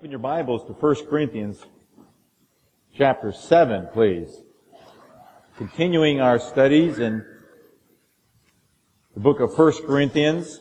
Open your Bibles to 1 Corinthians chapter 7, please. Continuing our studies in the book of 1 Corinthians.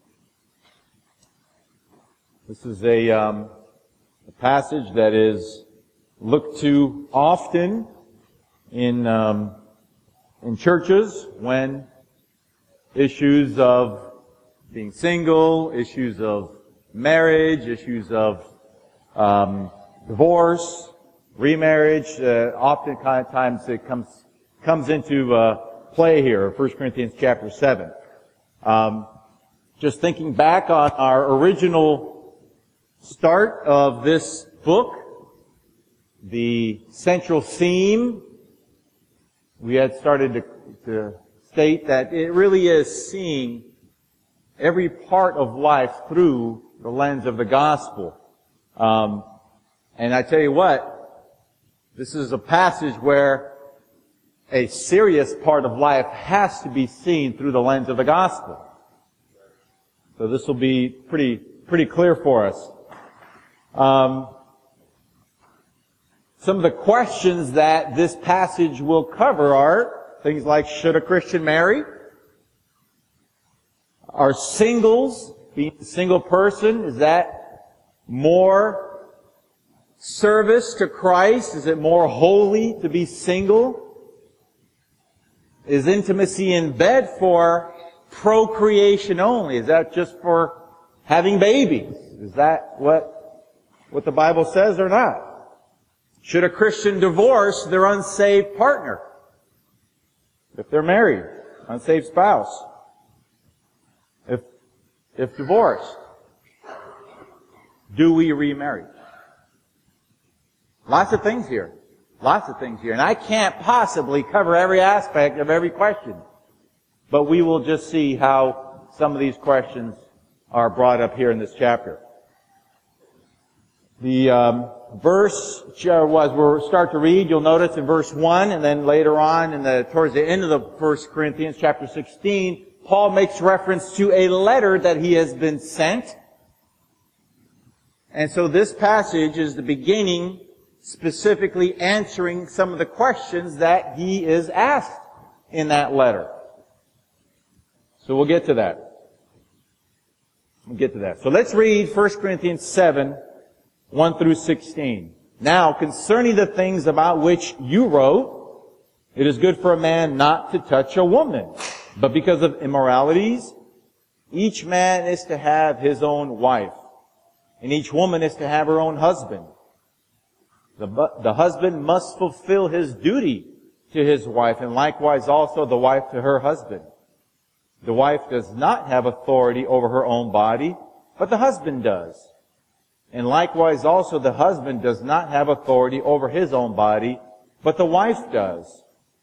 This is a passage that is looked to often in churches when issues of being single, issues of marriage, issues of divorce, remarriage, oftentimes it comes into play here, 1 Corinthians chapter 7. Just thinking back on our original start of this book, the central theme, we had started to state that it really is seeing every part of life through the lens of the gospel. And I tell you what, this is a passage where a serious part of life has to be seen through the lens of the gospel. So this will be pretty clear for us. Some of the questions that this passage will cover are things like, should a Christian marry? Are singles, being a single person, is that more service to Christ? Is it more holy to be single? Is intimacy in bed for procreation only? Is that just for having babies? Is that what the Bible says or not? Should a Christian divorce their unsaved partner if they're married, unsaved spouse? If divorced, do we remarry? Lots of things here. And I can't possibly cover every aspect of every question. But we will just see how some of these questions are brought up here in this chapter. The verse we'll start to read, you'll notice in verse 1, and then later on towards the end of the 1 Corinthians chapter 16, Paul makes reference to a letter that he has been sent. And so this passage is the beginning, specifically answering some of the questions that he is asked in that letter. So we'll get to that. So let's read 1 Corinthians 7, 1 through 16. Now, concerning the things about which you wrote, it is good for a man not to touch a woman. But because of immoralities, each man is to have his own wife, and each woman is to have her own husband. The husband must fulfill his duty to his wife, and likewise also the wife to her husband. The wife does not have authority over her own body, but the husband does. And likewise also the husband does not have authority over his own body, but the wife does.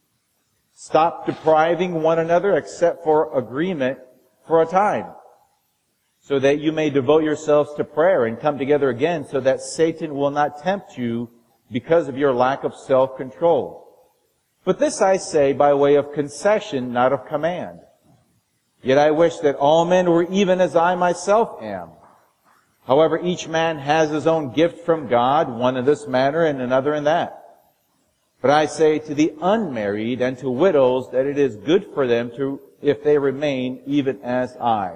Stop depriving one another except for agreement for a time, so that you may devote yourselves to prayer and come together again, so that Satan will not tempt you because of your lack of self-control. But this I say by way of concession, not of command. Yet I wish that all men were even as I myself am. However, each man has his own gift from God, one in this manner and another in that. But I say to the unmarried and to widows that it is good for them if they remain even as I.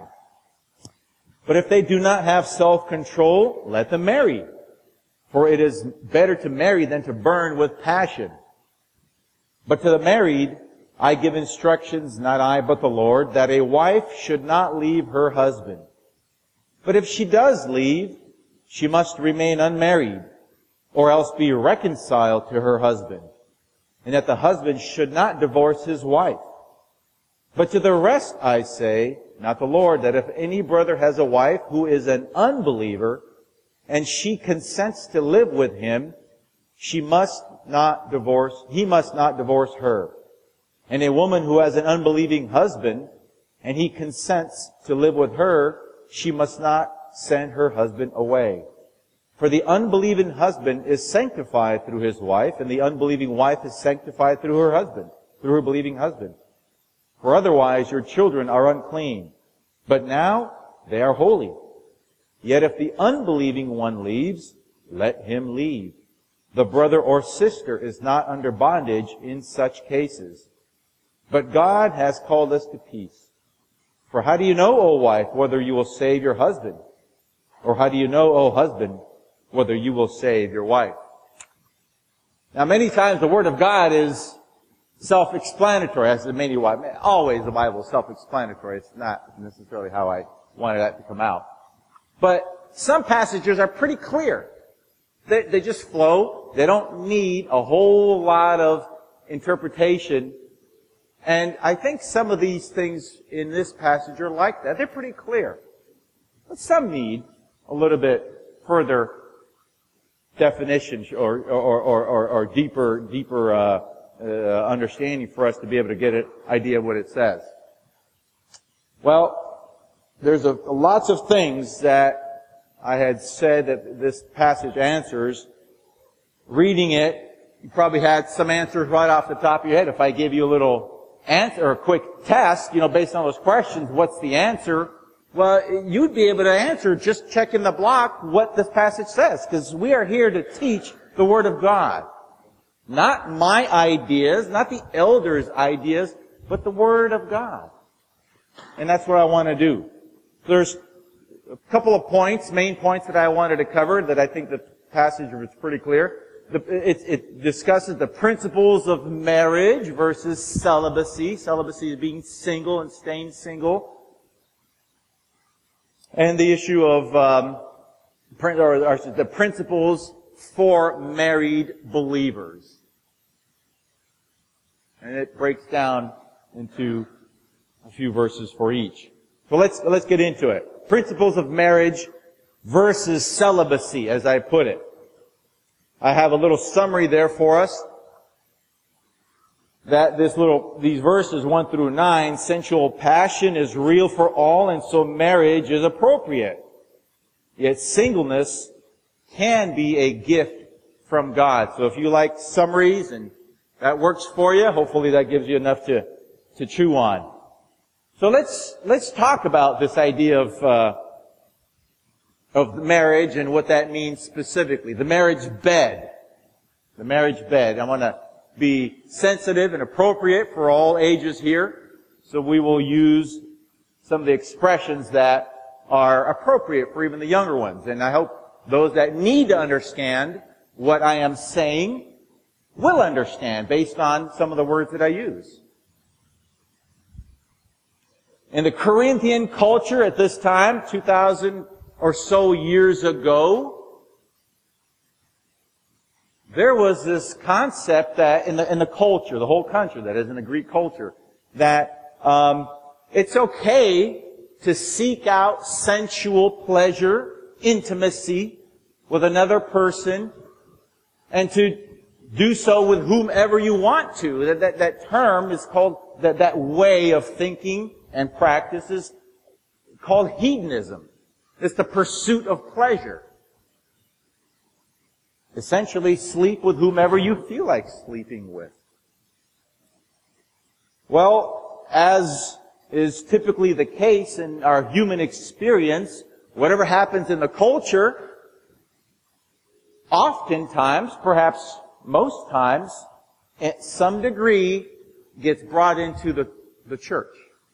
But if they do not have self-control, let them marry. For it is better to marry than to burn with passion. But to the married, I give instructions, not I, but the Lord, that a wife should not leave her husband. But if she does leave, she must remain unmarried, or else be reconciled to her husband. And that the husband should not divorce his wife. But to the rest I say, not the Lord, that if any brother has a wife who is an unbeliever, and she consents to live with him, he must not divorce her. And a woman who has an unbelieving husband, and he consents to live with her, she must not send her husband away. For the unbelieving husband is sanctified through his wife, and the unbelieving wife is sanctified through her believing husband. For otherwise your children are unclean, but now they are holy. Yet if the unbelieving one leaves, let him leave. The brother or sister is not under bondage in such cases. But God has called us to peace. For how do you know, O wife, whether you will save your husband? Or how do you know, O husband, whether you will save your wife? Now, many times the Word of God is self-explanatory. As many wives, always the Bible is self-explanatory. It's not necessarily how I wanted that to come out. But some passages are pretty clear. They just flow. They don't need a whole lot of interpretation. And I think some of these things in this passage are like that. They're pretty clear. But some need a little bit further definition or deeper understanding for us to be able to get an idea of what it says. Well, there's lots of things that I had said that this passage answers. Reading it, you probably had some answers right off the top of your head. If I give you a little answer or a quick test, based on those questions, what's the answer? Well, you'd be able to answer just checking the block what this passage says, because we are here to teach the Word of God. Not my ideas, not the elders' ideas, but the Word of God. And that's what I want to do. There's a couple of points, main points that I wanted to cover that I think the passage is pretty clear. It discusses the principles of marriage versus celibacy. Celibacy is being single and staying single. And the issue of the principles for married believers. And it breaks down into a few verses for each. So let's get into it. Principles of marriage versus celibacy, as I put it. I have a little summary there for us. That these verses 1 through 9, sensual passion is real for all, and so marriage is appropriate. Yet singleness can be a gift from God. So if you like summaries and that works for you, hopefully that gives you enough to chew on. So let's talk about this idea of marriage and what that means specifically. The marriage bed. The marriage bed. I want to be sensitive and appropriate for all ages here. So we will use some of the expressions that are appropriate for even the younger ones. And I hope those that need to understand what I am saying will understand based on some of the words that I use. In the Corinthian culture at this time, 2,000 or so years ago, there was this concept that in the culture, the whole country, that is in the Greek culture, that it's okay to seek out sensual pleasure, intimacy with another person, and to do so with whomever you want to. That term is called, that way of thinking and practice is called hedonism. It's the pursuit of pleasure. Essentially, sleep with whomever you feel like sleeping with. Well, as is typically the case in our human experience, whatever happens in the culture, oftentimes, perhaps most times, at some degree, gets brought into the church.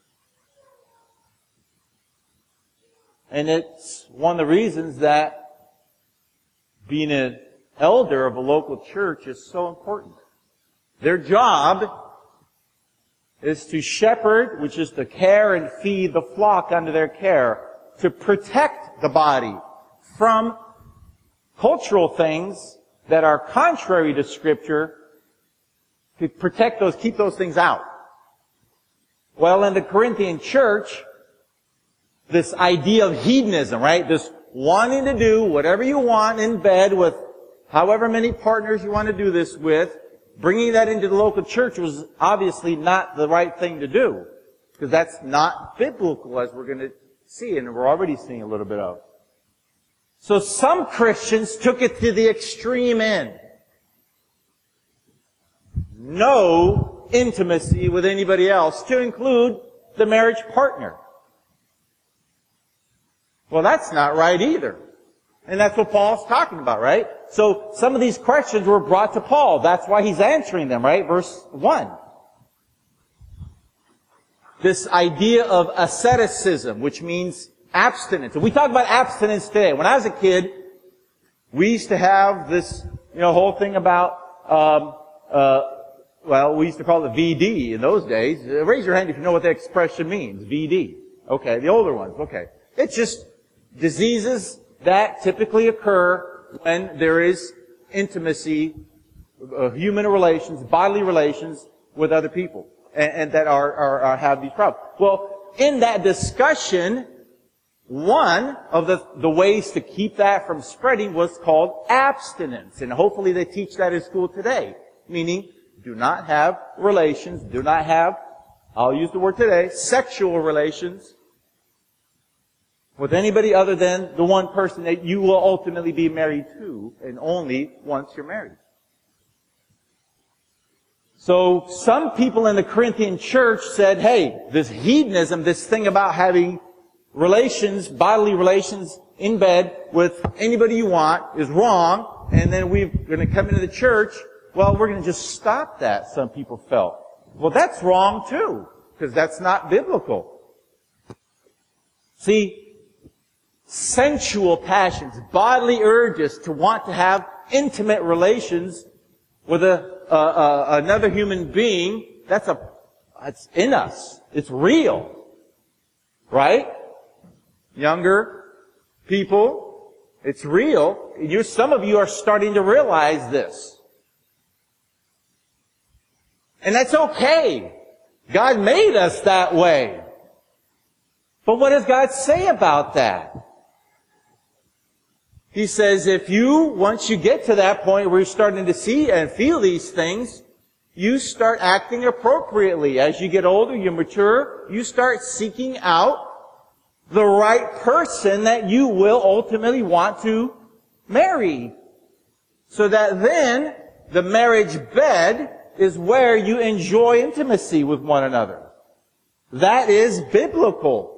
And it's one of the reasons that being an elder of a local church is so important. Their job is to shepherd, which is to care and feed the flock under their care, to protect the body from cultural things that are contrary to Scripture, to protect those, keep those things out. Well, in the Corinthian church, this idea of hedonism, right? This wanting to do whatever you want in bed with however many partners you want to do this with, bringing that into the local church was obviously not the right thing to do. Because that's not biblical, as we're going to see, and we're already seeing a little bit of. So some Christians took it to the extreme end. No intimacy with anybody else, to include the marriage partner. Well, that's not right either. And that's what Paul's talking about, right? So some of these questions were brought to Paul. That's why he's answering them, right? Verse 1. This idea of asceticism, which means abstinence. And we talk about abstinence today. When I was a kid, we used to have this, whole thing about, we used to call it VD in those days. Raise your hand if you know what that expression means. VD. Okay, the older ones. Okay. It's just diseases that typically occur when there is intimacy, human relations, bodily relations with other people, and that have these problems. Well, in that discussion, one of the ways to keep that from spreading was called abstinence, and hopefully they teach that in school today, meaning do not have relations, do not have, I'll use the word today, sexual relations with anybody other than the one person that you will ultimately be married to, and only once you're married. So some people in the Corinthian church said, hey, this hedonism, this thing about having relations, bodily relations in bed with anybody you want is wrong, and then we're going to come into the church, well, we're going to just stop that, some people felt. Well, that's wrong too, because that's not biblical. See, sensual passions, bodily urges to want to have intimate relations with another human being, that's in us. It's real. Right? Younger people, it's real. Some of you are starting to realize this. And that's okay. God made us that way. But what does God say about that? He says once you get to that point where you're starting to see and feel these things, you start acting appropriately. As you get older, you mature, you start seeking out the right person that you will ultimately want to marry. So that then, the marriage bed is where you enjoy intimacy with one another. That is biblical.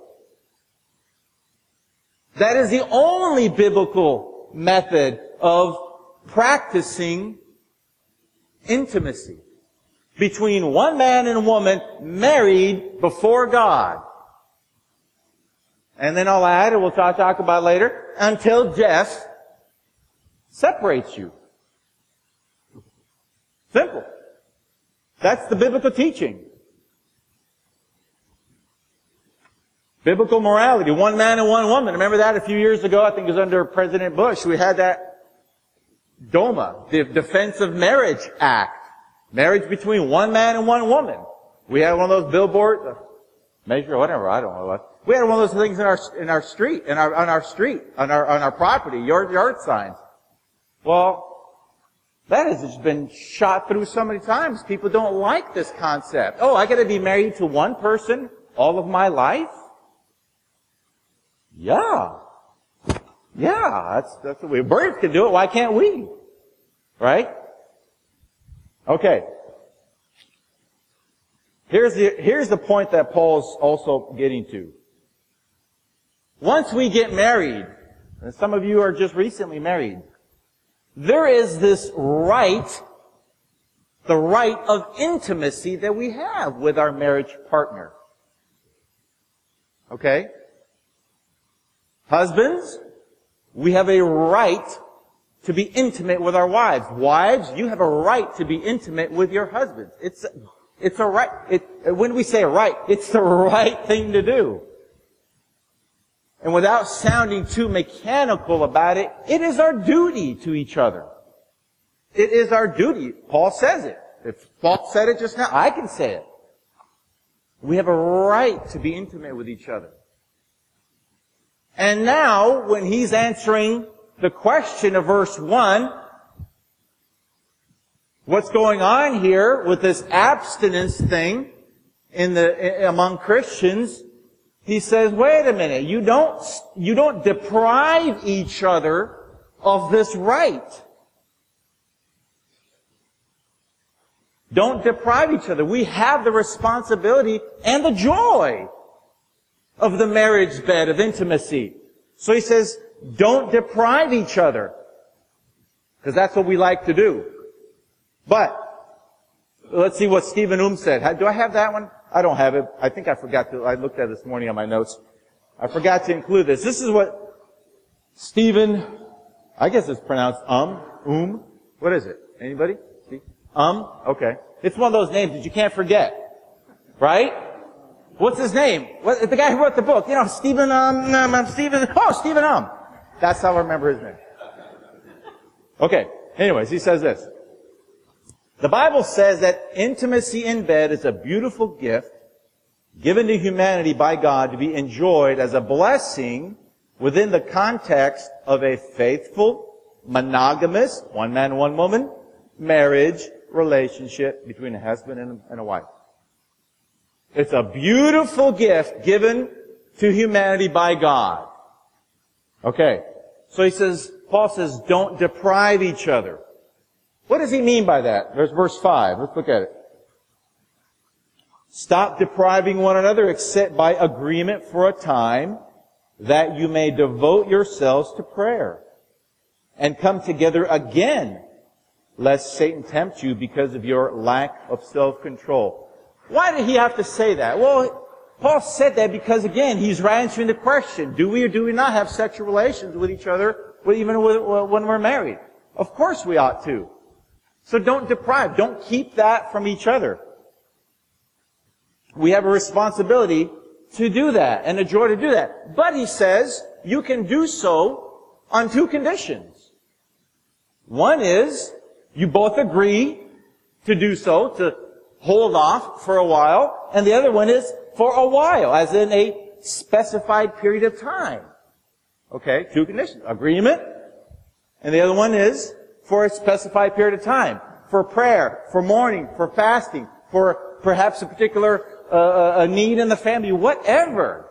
That is the only biblical method of practicing intimacy between one man and a woman married before God. And then I'll add, and we'll talk about later, until death separates you. Simple. That's the biblical teaching. Biblical morality, one man and one woman. Remember that a few years ago? I think it was under President Bush. We had that DOMA, the Defense of Marriage Act. Marriage between one man and one woman. We had one of those billboards, measure, whatever, I don't know what. We had one of those things on our street, on our property, yard signs. Well, that has just been shot through so many times. People don't like this concept. Oh, I gotta be married to one person all of my life? Yeah, that's the way. Birds can do it, why can't we? Right? Okay. Here's the point that Paul's also getting to. Once we get married, and some of you are just recently married, there is this right, the right of intimacy that we have with our marriage partner. Okay? Husbands, we have a right to be intimate with our wives. Wives, you have a right to be intimate with your husbands. It's a right. When we say a right, it's the right thing to do. And without sounding too mechanical about it, it is our duty to each other. It is our duty. Paul says it. If Paul said it just now, I can say it. We have a right to be intimate with each other. And now, when he's answering the question of verse 1, what's going on here with this abstinence thing among Christians, he says, wait a minute, you don't deprive each other of this right. Don't deprive each other. We have the responsibility and the joy of the marriage bed of intimacy. So he says, don't deprive each other. Because that's what we like to do. But, let's see what Stephen said. Do I have that one? I don't have it. I think I forgot to, I looked at it this morning on my notes. I forgot to include this. This is what Stephen, I guess it's pronounced What is it? Anybody? See? Okay. It's one of those names that you can't forget. Right? What's his name? The guy who wrote the book. You know, Stephen, Stephen, That's how I remember his name. Okay. Anyways, he says this. The Bible says that intimacy in bed is a beautiful gift given to humanity by God to be enjoyed as a blessing within the context of a faithful, monogamous, one man, one woman, marriage relationship between a husband and a wife. It's a beautiful gift given to humanity by God. Okay. So Paul says, don't deprive each other. What does he mean by that? There's verse 5. Let's look at it. Stop depriving one another except by agreement for a time, that you may devote yourselves to prayer and come together again, lest Satan tempt you because of your lack of self-control. Why did he have to say that? Well, Paul said that because, again, he's answering the question, do we or do we not have sexual relations with each other, even when we're married? Of course we ought to. So don't deprive. Don't keep that from each other. We have a responsibility to do that and a joy to do that. But he says you can do so on two conditions. One is you both agree to do so, to hold off for a while. And the other one is for a while, as in a specified period of time. Okay, two conditions. Agreement. And the other one is for a specified period of time. For prayer, for mourning, for fasting, for perhaps a particular a need in the family, whatever.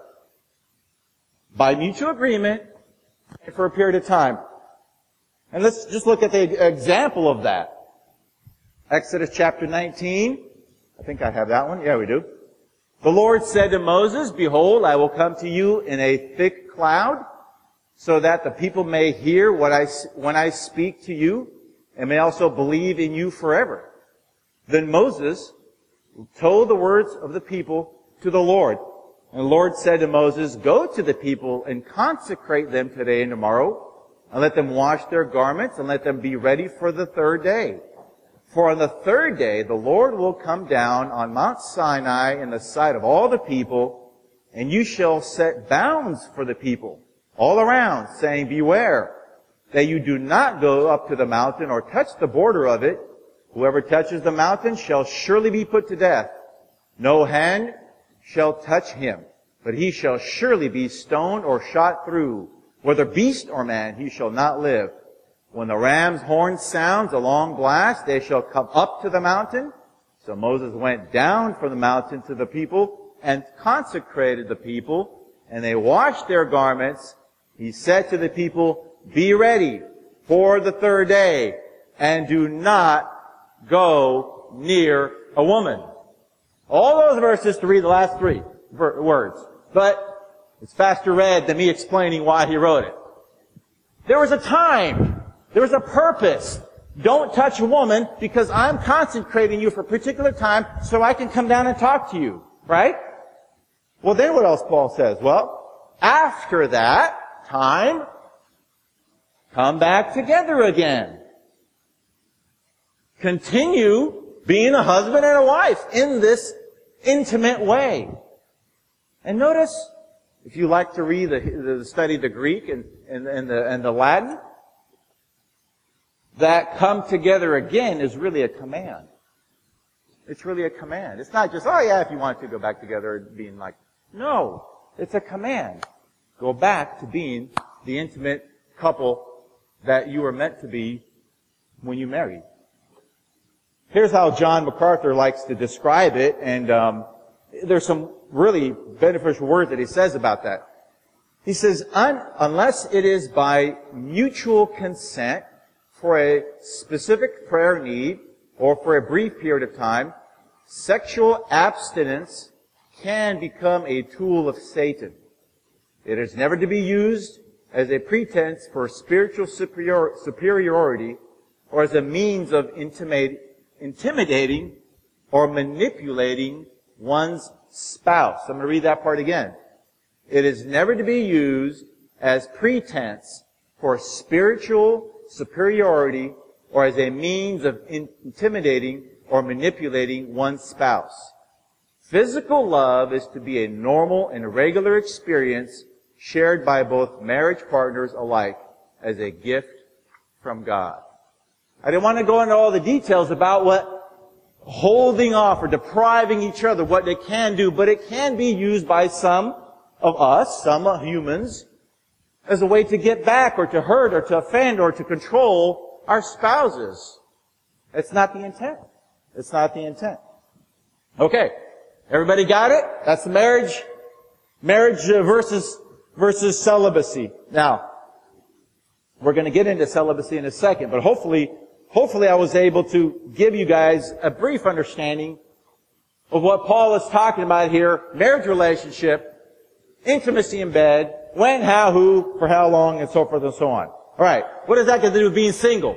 By mutual agreement for a period of time. And let's just look at the example of that. Exodus chapter 19. I think I have that one. Yeah, we do. The Lord said to Moses, behold, I will come to you in a thick cloud, so that the people may hear when I speak to you, and may also believe in you forever. Then Moses told the words of the people to the Lord. And the Lord said to Moses, go to the people and consecrate them today and tomorrow, and let them wash their garments, and let them be ready for the third day. For on the third day the Lord will come down on Mount Sinai in the sight of all the people, and you shall set bounds for the people all around, saying, beware that you do not go up to the mountain or touch the border of it. Whoever touches the mountain shall surely be put to death. No hand shall touch him, but he shall surely be stoned or shot through. Whether beast or man, he shall not live. When the ram's horn sounds a long blast, they shall come up to the mountain. So Moses went down from the mountain to the people and consecrated the people, and they washed their garments. He said to the people, be ready for the third day, and do not go near a woman. All those verses to read the last three words. But it's faster read than me explaining why he wrote it. There was a time. There was a purpose. Don't touch a woman because I'm consecrating you for a particular time so I can come down and talk to you. Right? Well, then what else Paul says? Well, after that time, come back together again. Continue being a husband and a wife in this intimate way. And notice, if you like to read study the Greek and the Latin, that come together again is really a command. It's really a command. It's not just, oh yeah, if you want to go back together and being like, no, it's a command. Go back to being the intimate couple that you were meant to be when you married. Here's how John MacArthur likes to describe it, and there's some really beneficial words that he says about that. He says, unless it is by mutual consent for a specific prayer need or for a brief period of time, sexual abstinence can become a tool of Satan. It is never to be used as a pretense for spiritual superiority or as a means of intimidating or manipulating one's spouse. I'm going to read that part again. It is never to be used as pretense for spiritual superiority or as a means of intimidating or manipulating one's spouse. Physical love is to be a normal and regular experience shared by both marriage partners alike as a gift from God. I didn't want to go into all the details about what holding off or depriving each other, what they can do, but it can be used by some of us, some humans, as a way to get back or to hurt or to offend or to control our spouses. It's not the intent. It's not the intent. Okay. Everybody got it? That's the marriage versus celibacy. Now, we're going to get into celibacy in a second, but hopefully I was able to give you guys a brief understanding of what Paul is talking about here. Marriage relationship, intimacy in bed, when, how, who, for how long, and so forth and so on. Alright, what does that got to do with being single?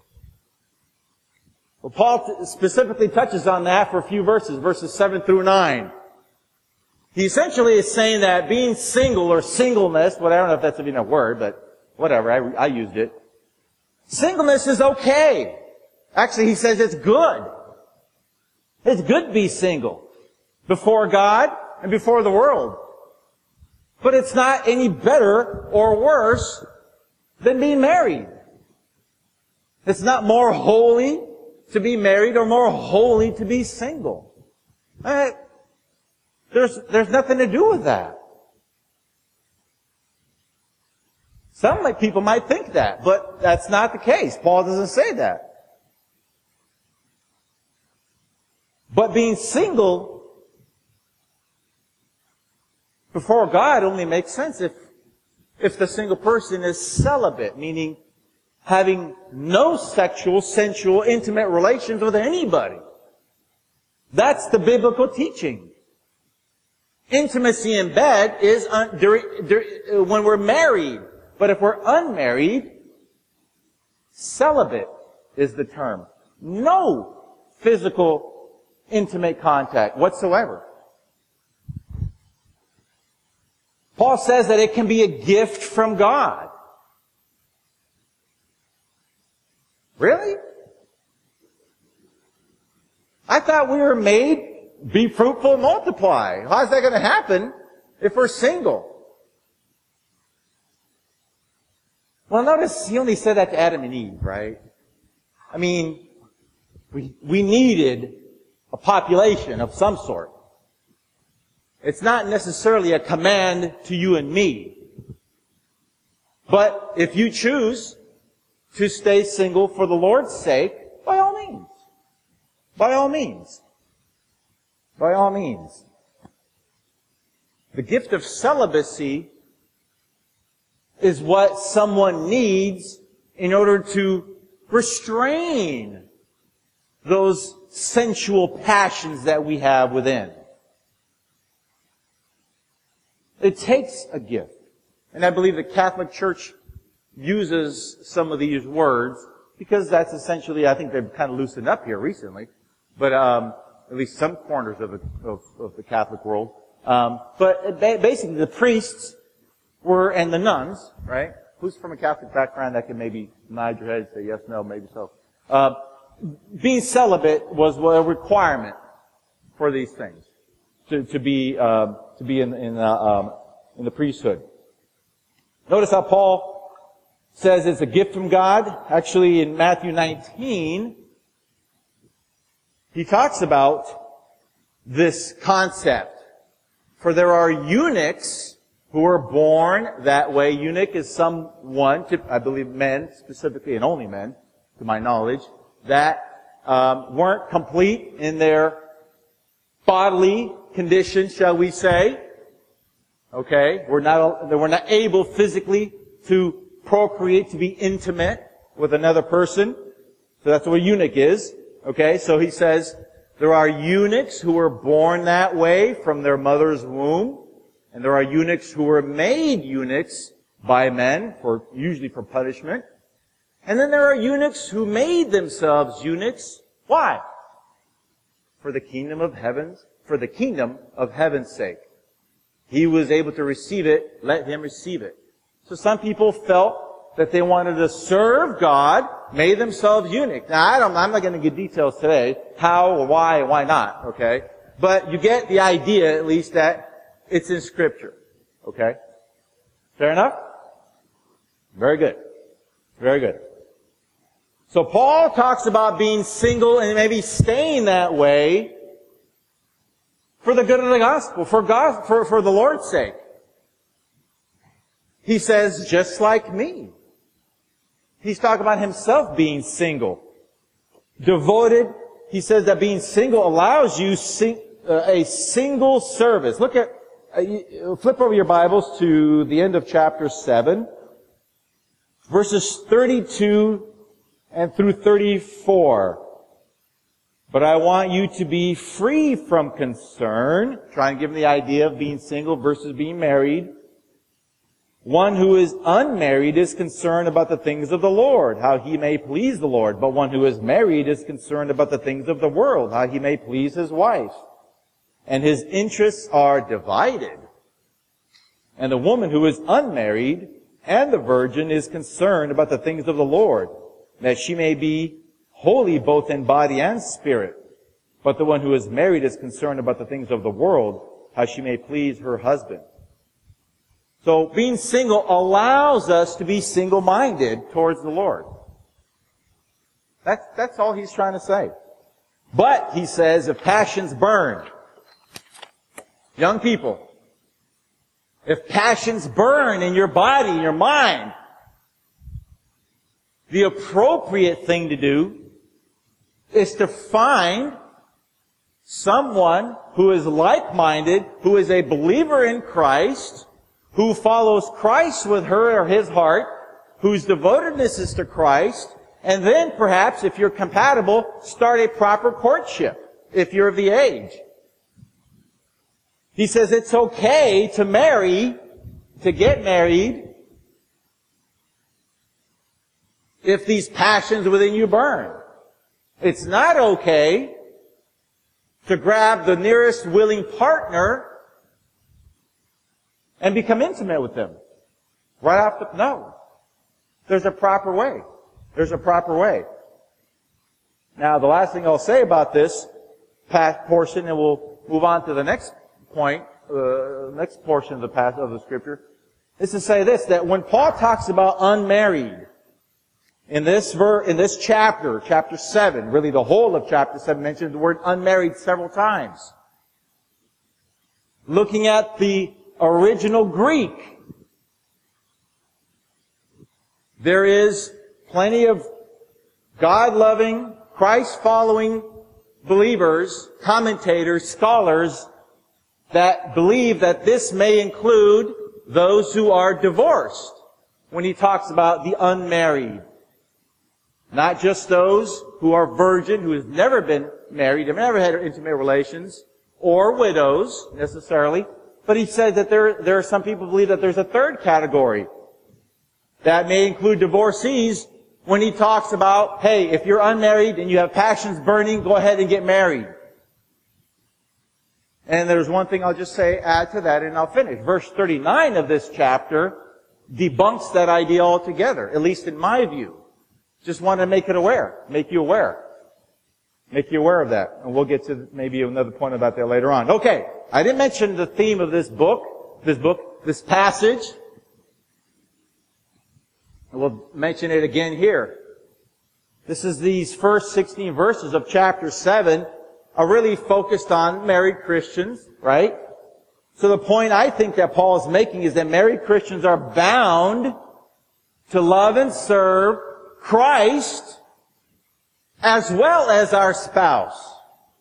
Well, Paul specifically touches on that for a few verses 7 through 9. He essentially is saying that being single or singleness, well, I don't know if that's even a word, but whatever, I used it. Singleness is okay. Actually, he says it's good. It's good to be single before God and before the world. But it's not any better or worse than being married. It's not more holy to be married or more holy to be single. There's nothing to do with that. Some people might think that, but that's not the case. Paul doesn't say that. But being single before God only makes sense if the single person is celibate, meaning having no sexual, sensual, intimate relations with anybody. That's the biblical teaching. Intimacy in bed is when we're married. But if we're unmarried, celibate is the term. No physical, intimate contact whatsoever. Paul says that it can be a gift from God. Really? I thought we were made, be fruitful and multiply. How's that going to happen if we're single? Well, notice he only said that to Adam and Eve, right? I mean, we needed a population of some sort. It's not necessarily a command to you and me. But if you choose to stay single for the Lord's sake, by all means. By all means. By all means. The gift of celibacy is what someone needs in order to restrain those sensual passions that we have within. It takes a gift. And I believe the Catholic Church uses some of these words because that's essentially, I think they've kind of loosened up here recently, but at least some corners of the Catholic world. But basically the priests and the nuns, right? Who's from a Catholic background that can maybe nod your head and say yes, no, maybe so. Being celibate was a requirement for these things to be in the priesthood. Notice how Paul says it's a gift from God. Actually, in Matthew 19, he talks about this concept. For there are eunuchs who are born that way. Eunuch is someone, I believe men specifically, and only men, to my knowledge, that weren't complete in their bodily condition, shall we say. Okay? They were not able physically to procreate, to be intimate with another person. So that's what a eunuch is. Okay? So he says, there are eunuchs who were born that way from their mother's womb. And there are eunuchs who were made eunuchs by men, usually for punishment. And then there are eunuchs who made themselves eunuchs. Why? For the kingdom of heaven's sake. He was able to receive it, let him receive it. So some people felt that they wanted to serve God, made themselves eunuchs. Now, I'm not going to give details today, how or why not, okay? But you get the idea, at least, that it's in Scripture, okay? Fair enough? Very good. Very good. So Paul talks about being single and maybe staying that way for the good of the gospel, for the Lord's sake. He says, just like me. He's talking about himself being single. Devoted. He says that being single allows you a single service. Flip over your Bibles to the end of chapter 7, verses 32 and through 34. But I want you to be free from concern. Try and give them the idea of being single versus being married. One who is unmarried is concerned about the things of the Lord, how he may please the Lord. But one who is married is concerned about the things of the world, how he may please his wife. And his interests are divided. And the woman who is unmarried and the virgin is concerned about the things of the Lord, that she may be holy both in body and spirit. But the one who is married is concerned about the things of the world, how she may please her husband. So being single allows us to be single-minded towards the Lord. That's all he's trying to say. But, he says, if passions burn, young people, if passions burn in your body, in your mind, the appropriate thing to do is to find someone who is like-minded, who is a believer in Christ, who follows Christ with her or his heart, whose devotedness is to Christ, and then perhaps, if you're compatible, start a proper courtship, if you're of the age. He says it's okay to marry, to get married, if these passions within you burn. It's not okay to grab the nearest willing partner and become intimate with them. No. There's a proper way. There's a proper way. Now, the last thing I'll say about this portion, and we'll move on to the next point, next portion of the scripture, is to say this, that when Paul talks about unmarried, in this chapter 7, really the whole of chapter 7 mentions the word unmarried several times. Looking at the original Greek, there is plenty of God-loving, Christ-following believers, commentators, scholars that believe that this may include those who are divorced when he talks about the unmarried. Not just those who are virgin, who has never been married, have never had intimate relations, or widows, necessarily. But he said that there are some people who believe that there's a third category that may include divorcees when he talks about, hey, if you're unmarried and you have passions burning, go ahead and get married. And there's one thing I'll just say, add to that, and I'll finish. Verse 39 of this chapter debunks that idea altogether, at least in my view. Just want to make you aware of that. And we'll get to maybe another point about that later on. Okay. I didn't mention the theme of this passage. We'll mention it again here. These first 16 verses of chapter 7 are really focused on married Christians, right? So the point I think that Paul is making is that married Christians are bound to love and serve Christ as well as our spouse.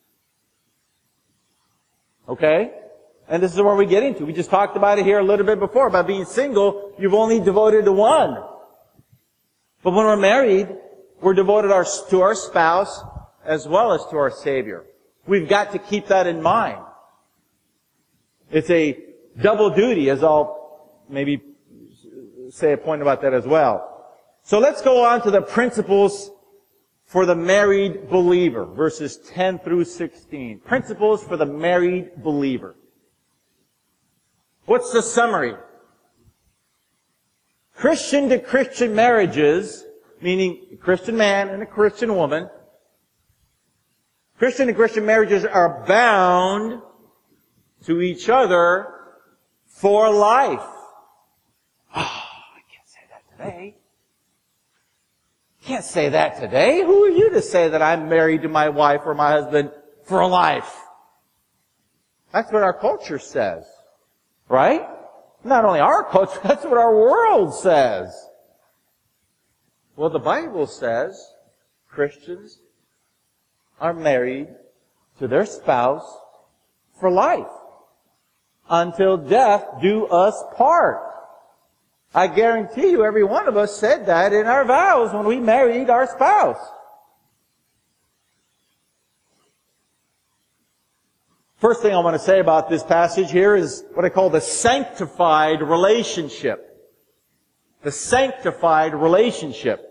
Okay? And this is where we get into. We just talked about it here a little bit before, about being single. You've only devoted to one. But when we're married, we're devoted to our spouse as well as to our Savior. We've got to keep that in mind. It's a double duty, as I'll maybe say a point about that as well. So let's go on to the principles for the married believer, verses 10 through 16. Principles for the married believer. What's the summary? Christian to Christian marriages, meaning a Christian man and a Christian woman, Christian to Christian marriages are bound to each other for life. I can't say that today. Can't say that today. Who are you to say that I'm married to my wife or my husband for life? That's what our culture says. Right? Not only our culture, that's what our world says. Well, the Bible says Christians are married to their spouse for life. Until death do us part. I guarantee you every one of us said that in our vows when we married our spouse. First thing I want to say about this passage here is what I call the sanctified relationship. The sanctified relationship.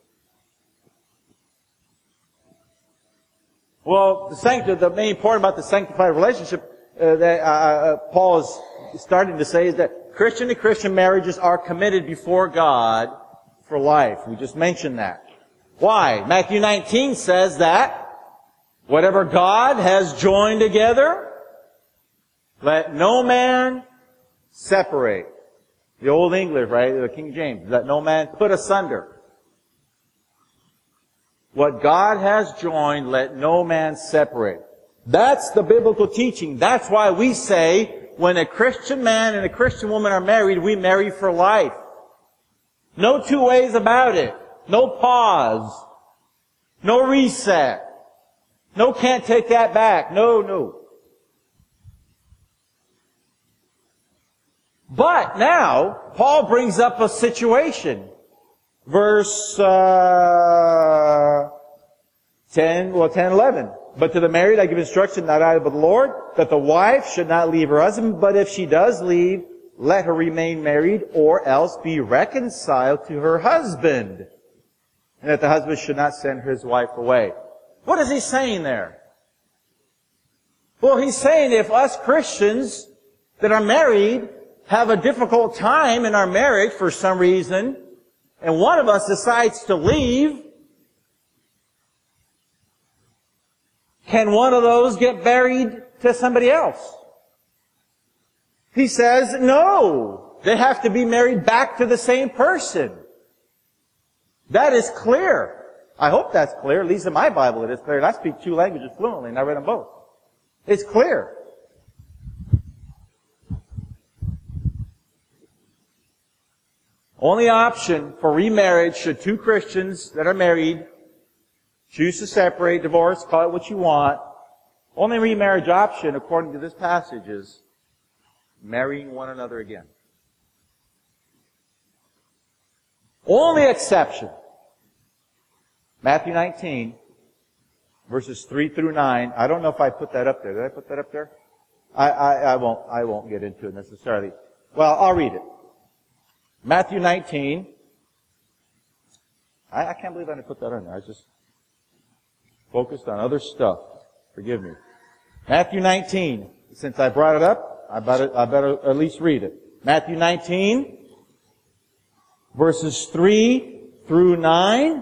Well, the main point about the sanctified relationship that Paul is starting to say is that Christian to Christian marriages are committed before God for life. We just mentioned that. Why? Matthew 19 says that whatever God has joined together, let no man separate. The Old English, right? The King James. Let no man put asunder. What God has joined, let no man separate. That's the biblical teaching. That's why we say when a Christian man and a Christian woman are married, we marry for life. No two ways about it. No pause. No reset. No, can't take that back. No. But now, Paul brings up a situation. Verse 10:11. But to the married I give instruction, not I but the Lord, that the wife should not leave her husband, but if she does leave, let her remain married, or else be reconciled to her husband. And that the husband should not send his wife away. What is he saying there? Well, he's saying if us Christians that are married have a difficult time in our marriage for some reason, and one of us decides to leave, can one of those get married to somebody else? He says, no. They have to be married back to the same person. That is clear. I hope that's clear. At least in my Bible it is clear. And I speak 2 languages fluently, and I read them both. It's clear. Only option for remarriage should 2 Christians that are married choose to separate, divorce, call it what you want. Only remarriage option, according to this passage, is marrying one another again. Only exception. Matthew 19, verses 3 through 9. I don't know if I put that up there. Did I put that up there? I won't get into it necessarily. Well, I'll read it. Matthew 19. I can't believe I didn't put that in there. I was just focused on other stuff. Forgive me. Matthew 19. Since I brought it up, I better at least read it. Matthew 19, verses 3 through 9.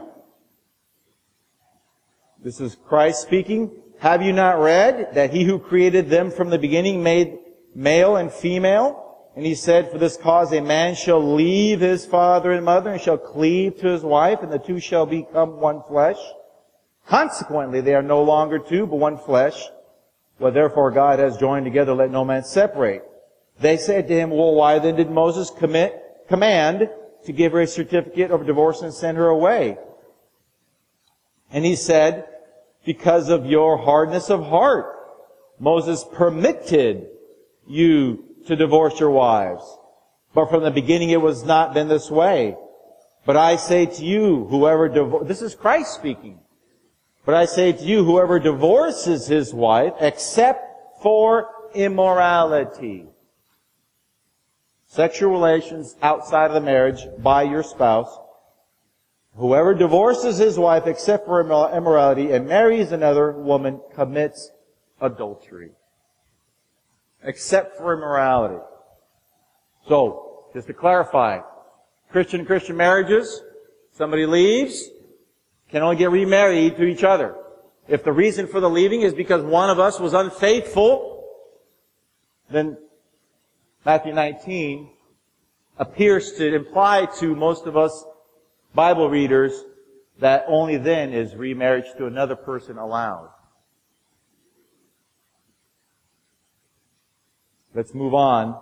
This is Christ speaking. Have you not read that he who created them from the beginning made male and female? And he said, for this cause a man shall leave his father and mother and shall cleave to his wife, and the two shall become one flesh. Consequently, they are no longer two, but one flesh. What therefore God has joined together, let no man separate. They said to him, well, why then did Moses command to give her a certificate of divorce and send her away? And he said, because of your hardness of heart, Moses permitted you to divorce your wives. But from the beginning it was not been this way. But I say to you, this is Christ speaking. But I say to you, whoever divorces his wife, except for immorality. sexual relations outside of the marriage by your spouse. Whoever divorces his wife except for immorality and marries another woman commits adultery. Except for immorality. So, just to clarify, Christian marriages, somebody leaves, can only get remarried to each other. If the reason for the leaving is because one of us was unfaithful, then Matthew 19 appears to imply to most of us Bible readers that only then is remarriage to another person allowed. Let's move on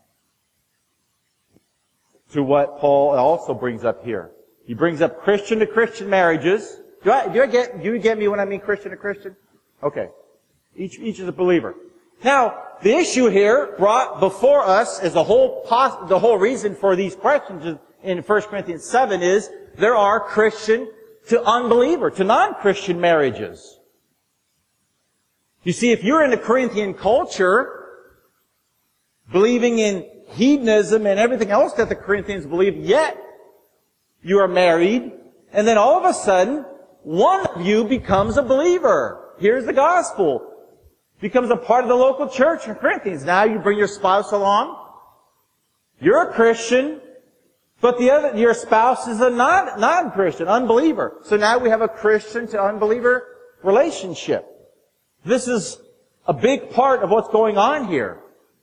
to what Paul also brings up here. He brings up Christian to Christian marriages. Do you get me when I mean Christian to Christian? Okay. Each is a believer. Now, the issue here brought before us is the whole reason for these questions in 1 Corinthians 7 is there are Christian to unbeliever, to non-Christian marriages. You see, if you're in the Corinthian culture, believing in hedonism and everything else that the Corinthians believed, yet you are married, and then all of a sudden, one of you becomes a believer. Here's the gospel. Becomes a part of the local church in Corinthians. Now you bring your spouse along. You're a Christian, but your spouse is a non-Christian, unbeliever. So now we have a Christian to unbeliever relationship. This is a big part of what's going on here.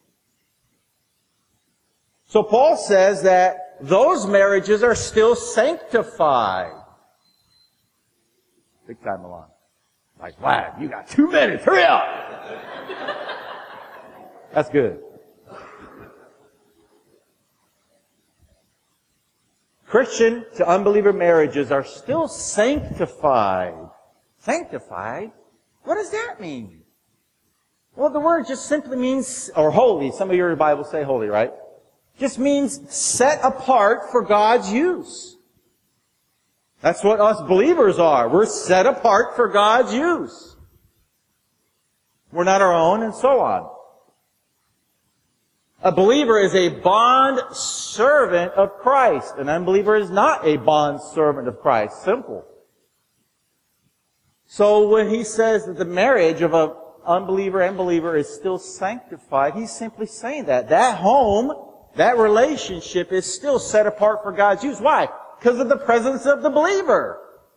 So Paul says that those marriages are still sanctified. Big time along. Like, wow, you got 2 minutes, hurry up! That's good. Christian to unbeliever marriages are still sanctified. Sanctified? What does that mean? Well, the word just simply means, or holy. Some of your Bibles say holy, right? Just means set apart for God's use. That's what us believers are. We're set apart for God's use. We're not our own, and so on. A believer is a bond servant of Christ. An unbeliever is not a bond servant of Christ. Simple. So when he says that the marriage of an unbeliever and believer is still sanctified, he's simply saying that. That home, that relationship is still set apart for God's use. Why? Because of the presence of the believer.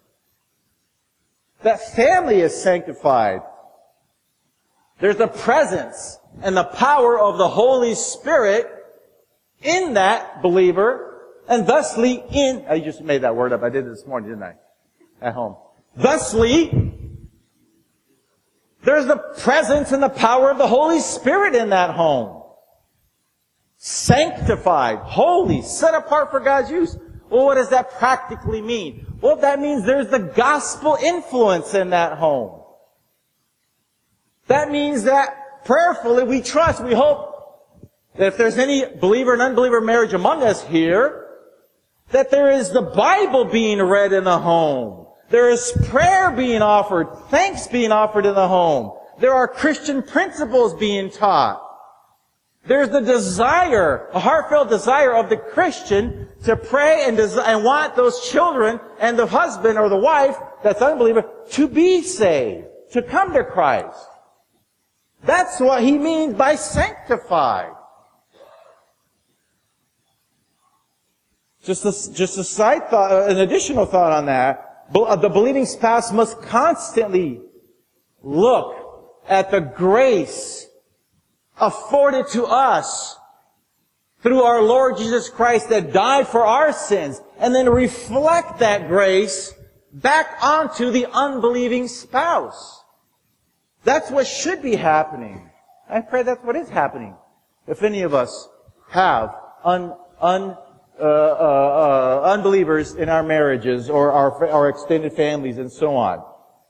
That family is sanctified. There's the presence and the power of the Holy Spirit in that believer, and thusly in... I just made that word up. I did it this morning, didn't I? At home. Thusly, there's the presence and the power of the Holy Spirit in that home. Sanctified, holy, set apart for God's use. Well, what does that practically mean? Well, that means there's the gospel influence in that home. That means that prayerfully we trust, we hope that if there's any believer and unbeliever marriage among us here, that there is the Bible being read in the home. There is prayer being offered, thanks being offered in the home. There are Christian principles being taught. There's the desire, a heartfelt desire of the Christian to pray and want those children and the husband or the wife that's unbeliever to be saved, to come to Christ. That's what he means by sanctified. Just a side thought, an additional thought on that. The believing spouse must constantly look at the grace afforded to us through our Lord Jesus Christ that died for our sins, and then reflect that grace back onto the unbelieving spouse. That's what should be happening. I pray that's what is happening. If any of us have unbelievers in our marriages or our extended families and so on.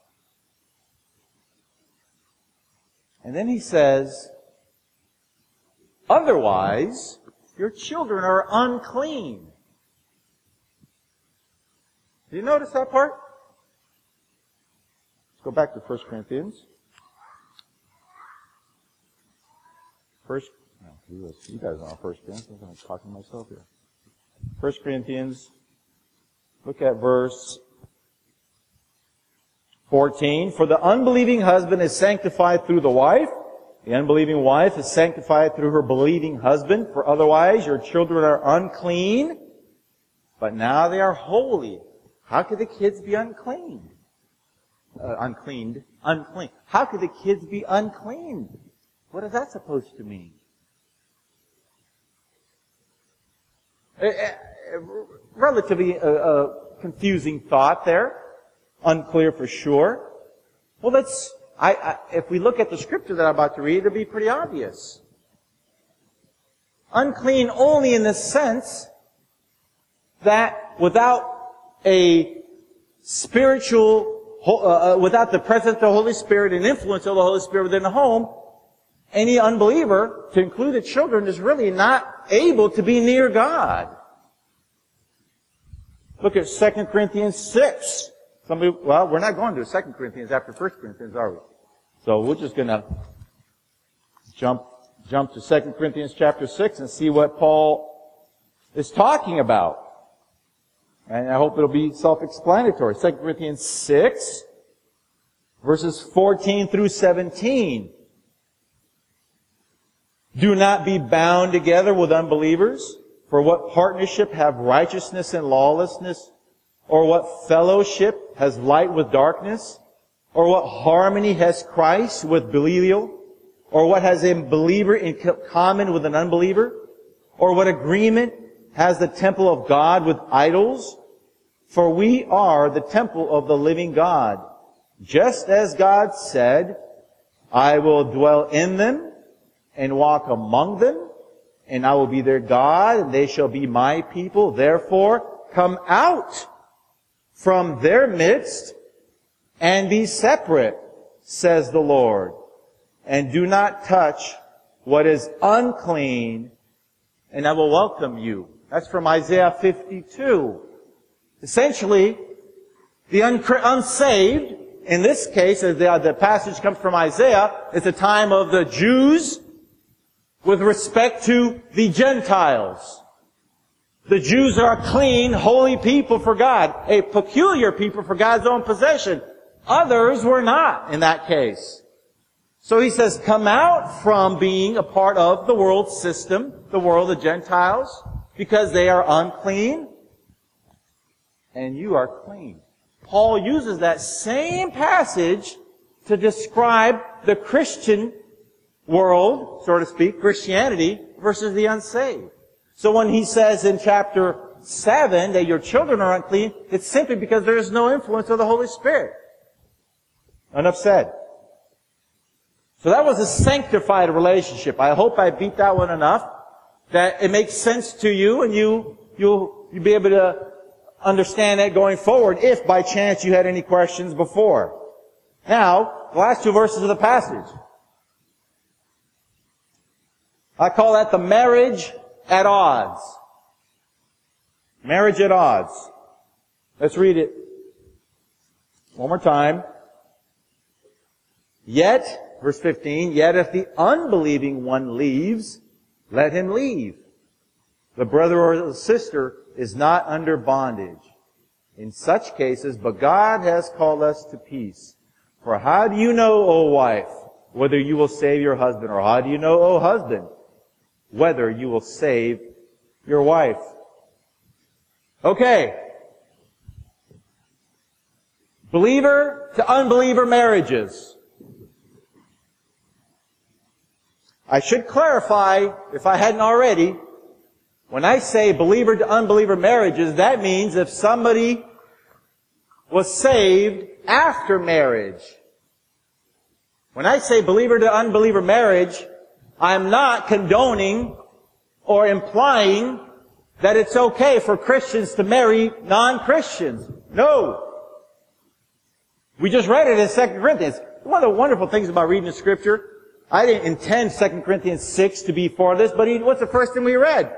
And then he says, otherwise, your children are unclean. Did you notice that part? Let's go back to 1 Corinthians. do this. You guys know 1 Corinthians. I'm talking to myself here. 1 Corinthians, look at verse 14. For the unbelieving husband is sanctified through the wife. The unbelieving wife is sanctified through her believing husband. For otherwise your children are unclean, but now they are holy. How could the kids be unclean? Unclean. How could the kids be unclean? What is that supposed to mean? Relatively confusing thought there. Unclear for sure. Well, if we look at the scripture that I'm about to read, it'll be pretty obvious. Unclean only in the sense that without a spiritual, without the presence of the Holy Spirit and influence of the Holy Spirit within the home, any unbeliever, to include the children, is really not able to be near God. Look at 2 Corinthians 6. Well, we're not going to 2 Corinthians after 1 Corinthians, are we? So we're just going to jump to 2 Corinthians chapter 6 and see what Paul is talking about. And I hope it'll be self-explanatory. 2 Corinthians 6, verses 14 through 17. Do not be bound together with unbelievers. For what partnership have righteousness and lawlessness? Or what fellowship has light with darkness? Or what harmony has Christ with Belial? Or what has a believer in common with an unbeliever? Or what agreement has the temple of God with idols? For we are the temple of the living God. Just as God said, I will dwell in them and walk among them, and I will be their God, and they shall be my people. Therefore, come out from their midst and be separate, says the Lord, and do not touch what is unclean, and I will welcome you. That's from Isaiah 52. Essentially, the unsaved, in this case, as the passage comes from Isaiah, is the time of the Jews with respect to the Gentiles. The Jews are a clean, holy people for God, a peculiar people for God's own possession. Others were not in that case. So he says, come out from being a part of the world system, the world of Gentiles, because they are unclean, and you are clean. Paul uses that same passage to describe the Christian world, so to speak, Christianity, versus the unsaved. So when he says in chapter 7 that your children are unclean, it's simply because there is no influence of the Holy Spirit. Enough said. So that was a sanctified relationship. I hope I beat that one enough that it makes sense to you, and you'll be able to understand that going forward if by chance you had any questions before. Now, the last two verses of the passage. I call that the marriage at odds. Marriage at odds. Let's read it one more time. Yet, verse 15, yet if the unbelieving one leaves, let him leave. The brother or the sister is not under bondage. In such cases, but God has called us to peace. For how do you know, O wife, whether you will save your husband? Or how do you know, O husband, whether you will save your wife? Okay. Believer to unbeliever marriages. I should clarify, if I hadn't already, when I say believer to unbeliever marriages, that means if somebody was saved after marriage. When I say believer to unbeliever marriage, I'm not condoning or implying that it's okay for Christians to marry non-Christians. No. We just read it in 2 Corinthians. One of the wonderful things about reading the Scripture, I didn't intend 2 Corinthians 6 to be for this, but what's the first thing we read?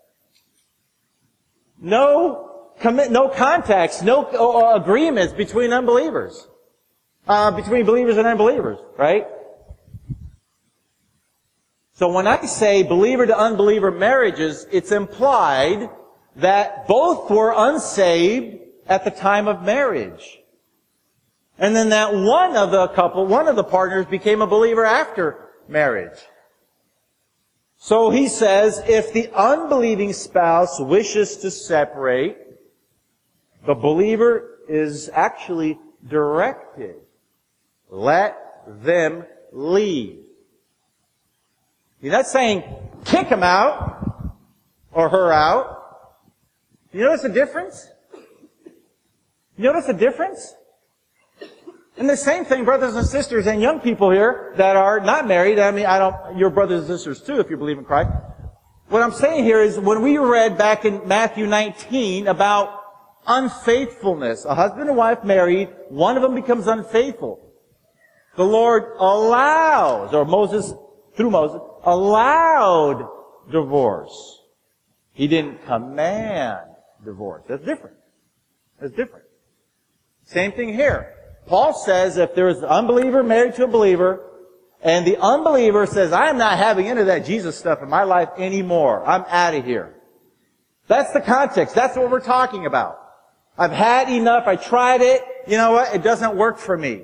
No contacts, no agreements between unbelievers. Between believers and unbelievers, right? So when I say believer to unbeliever marriages, it's implied that both were unsaved at the time of marriage. And then that one of the partners became a believer after marriage. So he says, if the unbelieving spouse wishes to separate, the believer is actually directed. Let them leave. He's not saying kick him out or her out. You notice the difference? You notice the difference? And the same thing, brothers and sisters and young people here that are not married. I mean, you're brothers and sisters too if you believe in Christ. What I'm saying here is when we read back in Matthew 19 about unfaithfulness, a husband and wife married, one of them becomes unfaithful. The Lord allows, or Moses, through Moses, allowed divorce. He didn't command divorce. That's different. That's different. Same thing here. Paul says if there is an unbeliever married to a believer, and the unbeliever says, I am not having any of that Jesus stuff in my life anymore. I'm out of here. That's the context. That's what we're talking about. I've had enough. I tried it. You know what? It doesn't work for me.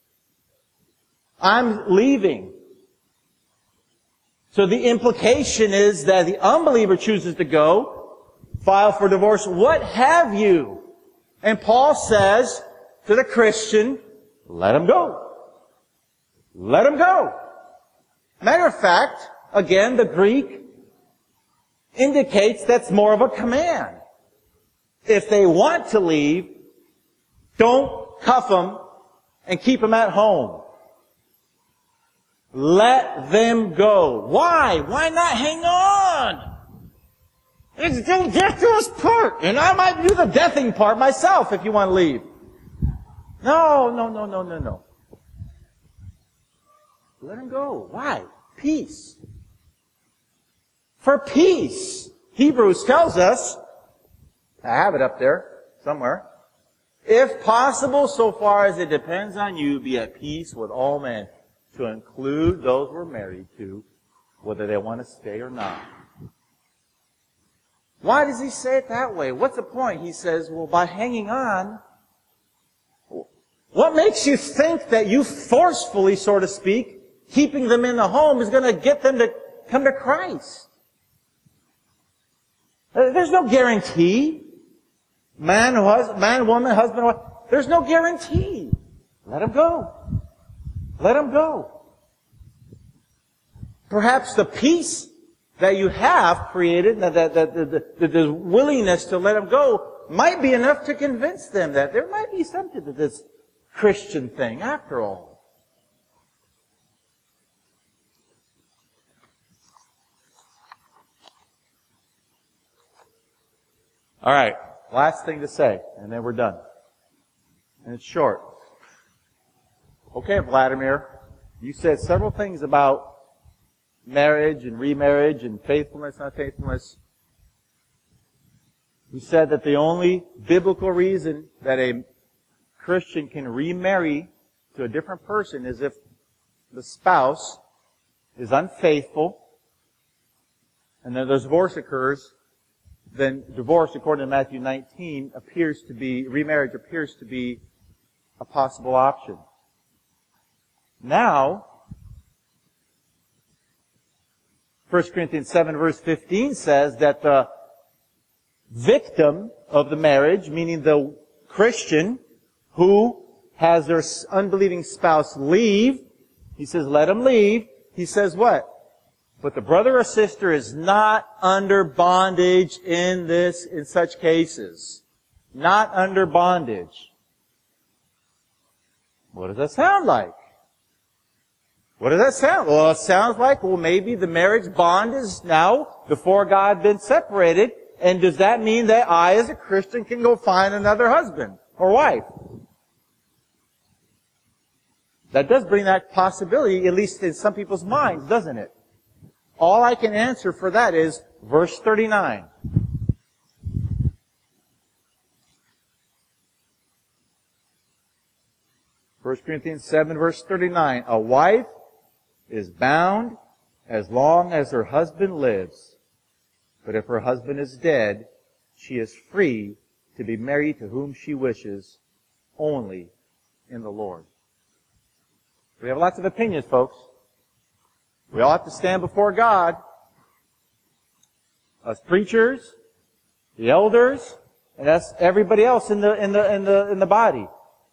I'm leaving. So the implication is that the unbeliever chooses to go, file for divorce. What have you? And Paul says to the Christian, let him go. Let him go. Matter of fact, again, the Greek indicates that's more of a command. If they want to leave, don't cuff them and keep them at home. Let them go. Why? Why not hang on? It's still death to us part. And I might do the deathing part myself if you want to leave. No. Let him go. Why? Peace. For peace. Hebrews tells us, I have it up there somewhere, if possible, so far as it depends on you, be at peace with all men, to include those we're married to, whether they want to stay or not. Why does he say it that way? What's the point? He says, well, by hanging on, what makes you think that you forcefully, so to speak, keeping them in the home is going to get them to come to Christ? There's no guarantee. Man, woman, husband, wife. There's no guarantee. Let them go. Let them go. Perhaps the peace that you have created, the willingness to let them go, might be enough to convince them that there might be something to this Christian thing after all. All right, last thing to say, and then we're done. And it's short. Okay, Vladimir, you said several things about marriage and remarriage and faithfulness, not faithfulness. You said that the only biblical reason that a Christian can remarry to a different person is if the spouse is unfaithful, and then the divorce occurs. Then divorce, according to Matthew 19, remarriage appears to be a possible option. Now, 1 Corinthians 7 verse 15 says that the victim of the marriage, meaning the Christian who has their unbelieving spouse leave, he says, let him leave. He says what? But the brother or sister is not under bondage in such cases. Not under bondage. What does that sound like? What does that sound? Well, it sounds like, maybe the marriage bond is now, before God, been separated. And does that mean that I, as a Christian, can go find another husband or wife? That does bring that possibility, at least in some people's minds, doesn't it? All I can answer for that is verse 39. First Corinthians 7 verse 39. A wife is bound as long as her husband lives. But if her husband is dead, she is free to be married to whom she wishes, only in the Lord. We have lots of opinions, folks. We all have to stand before God. Us preachers, the elders, and that's everybody else in the body.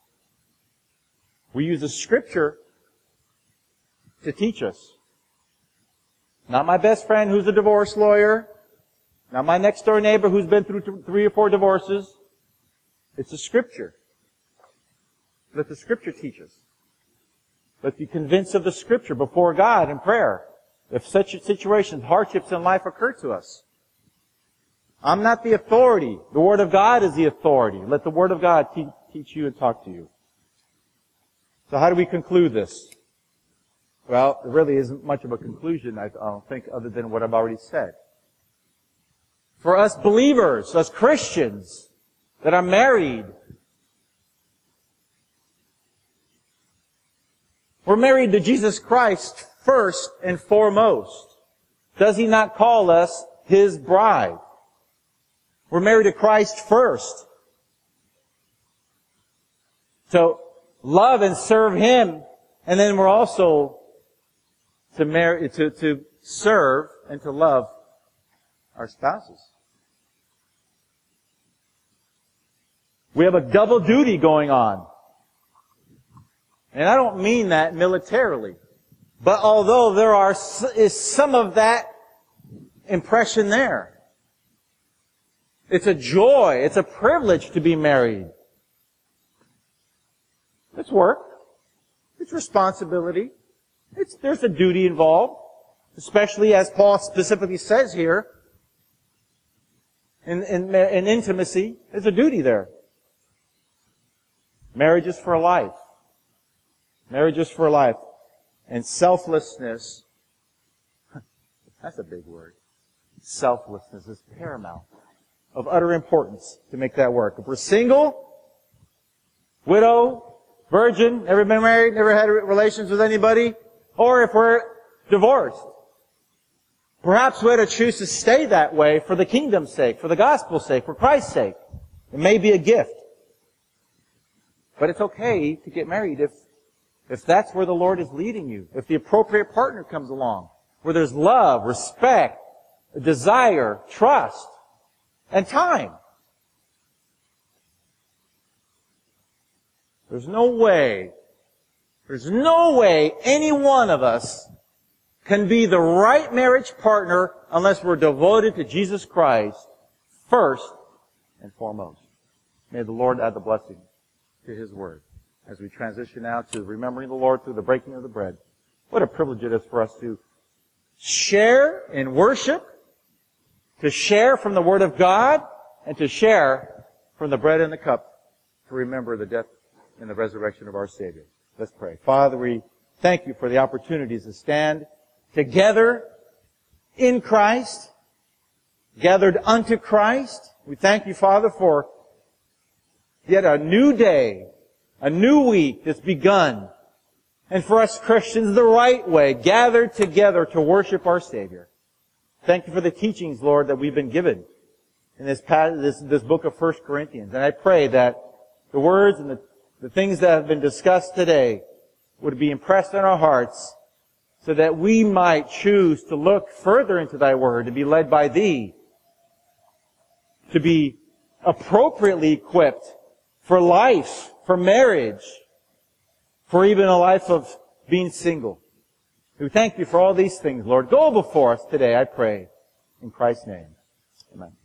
We use the Scripture to teach us. Not my best friend who's a divorce lawyer. Not my next door neighbor who's been through 3 or 4 divorces. It's the Scripture. Let the Scripture teach us. Let's be convinced of the Scripture before God in prayer. If such situations, hardships in life occur to us. I'm not the authority. The Word of God is the authority. Let the Word of God teach you and talk to you. So how do we conclude this? Well, there really isn't much of a conclusion, I don't think, other than what I've already said. For us believers, us Christians that are married, we're married to Jesus Christ first and foremost. Does He not call us His bride? We're married to Christ first. To love and serve Him, and then we're also to serve and to love our spouses. We have a double duty going on. And I don't mean that militarily. But although there is some of that impression there. It's a joy, it's a privilege to be married. It's work. It's responsibility. There's a duty involved. Especially as Paul specifically says here. In intimacy, there's a duty there. Marriage is for life. Marriage is for life. And selflessness, that's a big word. Selflessness is paramount, of utter importance to make that work. If we're single, widow, virgin, never been married, never had relations with anybody, or if we're divorced, perhaps we ought to choose to stay that way for the kingdom's sake, for the gospel's sake, for Christ's sake. It may be a gift. But it's okay to get married if that's where the Lord is leading you. If the appropriate partner comes along, where there's love, respect, desire, trust, and time. There's no way any one of us can be the right marriage partner unless we're devoted to Jesus Christ first and foremost. May the Lord add the blessing to His Word as we transition now to remembering the Lord through the breaking of the bread. What a privilege it is for us to share in worship, to share from the Word of God, and to share from the bread and the cup to remember the death and the resurrection of our Savior. Let's pray. Father, we thank You for the opportunities to stand together in Christ, gathered unto Christ. We thank You, Father, for yet a new day, a new week that's begun. And for us Christians, the right way, gathered together to worship our Savior. Thank You for the teachings, Lord, that we've been given in this book of 1 Corinthians. And I pray that the words and the things that have been discussed today would be impressed on our hearts so that we might choose to look further into Thy Word, to be led by Thee, to be appropriately equipped for life, for marriage, for even a life of being single. We thank You for all these things, Lord. Go before us today, I pray, in Christ's name. Amen.